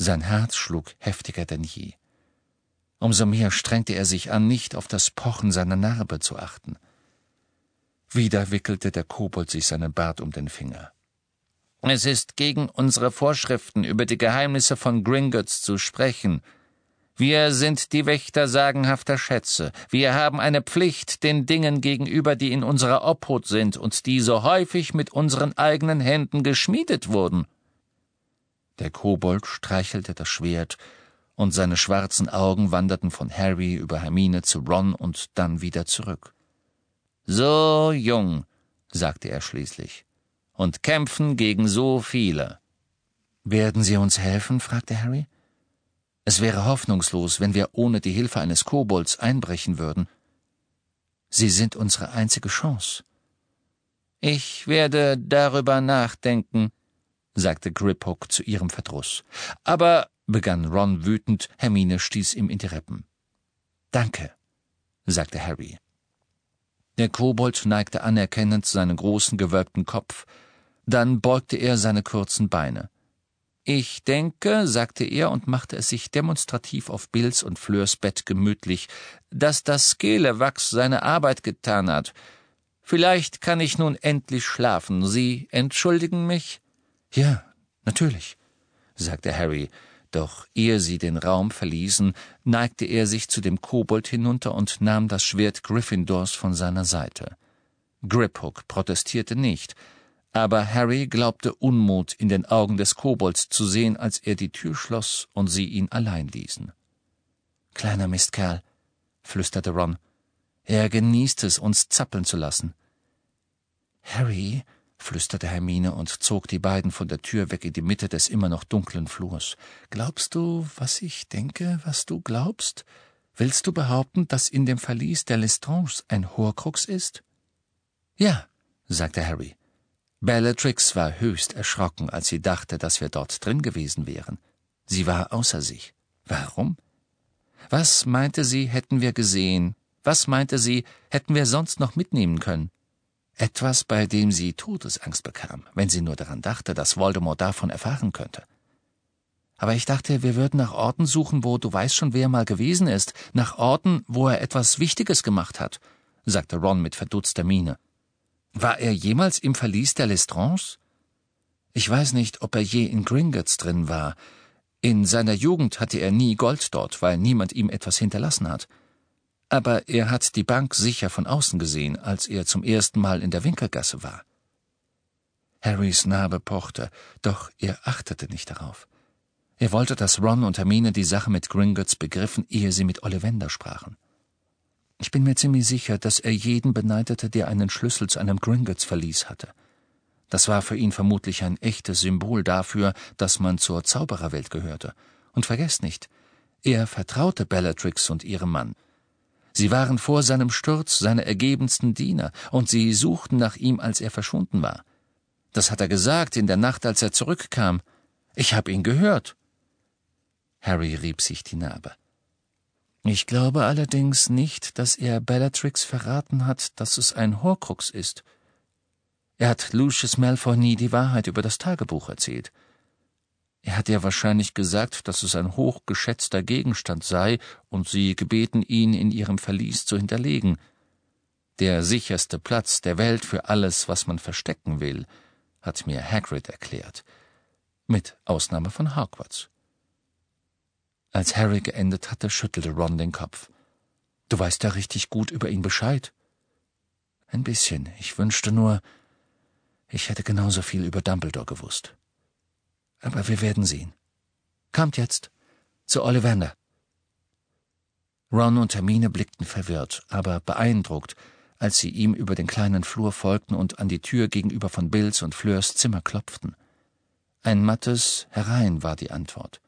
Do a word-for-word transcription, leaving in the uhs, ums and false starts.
Sein Herz schlug heftiger denn je. Umso mehr strengte er sich an, nicht auf das Pochen seiner Narbe zu achten. Wieder wickelte der Kobold sich seinen Bart um den Finger. »Es ist gegen unsere Vorschriften, über die Geheimnisse von Gringotts zu sprechen. Wir sind die Wächter sagenhafter Schätze. Wir haben eine Pflicht den Dingen gegenüber, die in unserer Obhut sind und die so häufig mit unseren eigenen Händen geschmiedet wurden.« Der Kobold streichelte das Schwert, und seine schwarzen Augen wanderten von Harry über Hermine zu Ron und dann wieder zurück. »So jung«, sagte er schließlich, »und kämpfen gegen so viele.« »Werden Sie uns helfen?« fragte Harry. »Es wäre hoffnungslos, wenn wir ohne die Hilfe eines Kobolds einbrechen würden. Sie sind unsere einzige Chance.« »Ich werde darüber nachdenken«, sagte Griphook zu ihrem Verdruss. »Aber«, begann Ron wütend, Hermine stieß ihm in die Rippen. »Danke«, sagte Harry. Der Kobold neigte anerkennend seinen großen, gewölbten Kopf. Dann beugte er seine kurzen Beine. »Ich denke«, sagte er und machte es sich demonstrativ auf Bills und Fleurs Bett gemütlich, »dass das Skelewachs seine Arbeit getan hat. Vielleicht kann ich nun endlich schlafen. Sie entschuldigen mich?« »Ja, natürlich«, sagte Harry, doch ehe sie den Raum verließen, neigte er sich zu dem Kobold hinunter und nahm das Schwert Gryffindors von seiner Seite. Griphook protestierte nicht, aber Harry glaubte Unmut in den Augen des Kobolds zu sehen, als er die Tür schloss und sie ihn allein ließen. »Kleiner Mistkerl«, flüsterte Ron, »er genießt es, uns zappeln zu lassen.« »Harry«, flüsterte Hermine und zog die beiden von der Tür weg in die Mitte des immer noch dunklen Flurs. »Glaubst du, was ich denke, was du glaubst? Willst du behaupten, dass in dem Verlies der Lestrange ein Horcrux ist?« »Ja«, sagte Harry. Bellatrix war höchst erschrocken, als sie dachte, dass wir dort drin gewesen wären. Sie war außer sich. Warum? Was meinte sie, hätten wir gesehen? Was meinte sie, hätten wir sonst noch mitnehmen können? Etwas, bei dem sie Todesangst bekam, wenn sie nur daran dachte, dass Voldemort davon erfahren könnte. Aber ich dachte, wir würden nach Orten suchen, wo du weißt schon, wer mal gewesen ist, nach Orten, wo er etwas Wichtiges gemacht hat, sagte Ron mit verdutzter Miene. War er jemals im Verlies der Lestrange? Ich weiß nicht, ob er je in Gringotts drin war. In seiner Jugend hatte er nie Gold dort, weil niemand ihm etwas hinterlassen hat. Aber er hat die Bank sicher von außen gesehen, als er zum ersten Mal in der Winkelgasse war. Harrys Narbe pochte, doch er achtete nicht darauf. Er wollte, dass Ron und Hermine die Sache mit Gringotts begriffen, ehe sie mit Ollivander sprachen. Ich bin mir ziemlich sicher, dass er jeden beneidete, der einen Schlüssel zu einem Gringotts-Verlies hatte. Das war für ihn vermutlich ein echtes Symbol dafür, dass man zur Zaubererwelt gehörte. Und vergesst nicht, er vertraute Bellatrix und ihrem Mann. Sie waren vor seinem Sturz seine ergebensten Diener, und sie suchten nach ihm, als er verschwunden war. Das hat er gesagt in der Nacht, als er zurückkam. Ich habe ihn gehört. Harry rieb sich die Narbe. Ich glaube allerdings nicht, dass er Bellatrix verraten hat, dass es ein Horcrux ist. Er hat Lucius Malfoy nie die Wahrheit über das Tagebuch erzählt. Er hat ihr wahrscheinlich gesagt, dass es ein hochgeschätzter Gegenstand sei und sie gebeten, ihn in ihrem Verlies zu hinterlegen. Der sicherste Platz der Welt für alles, was man verstecken will, hat mir Hagrid erklärt. Mit Ausnahme von Hogwarts. Als Harry geendet hatte, schüttelte Ron den Kopf. »Du weißt ja richtig gut über ihn Bescheid.« »Ein bisschen. Ich wünschte nur, ich hätte genauso viel über Dumbledore gewusst. Aber wir werden sehen. Kommt jetzt zu Ollivander.« Ron und Hermine blickten verwirrt, aber beeindruckt, als sie ihm über den kleinen Flur folgten und an die Tür gegenüber von Bills und Fleurs Zimmer klopften. Ein mattes »Herein« war die Antwort.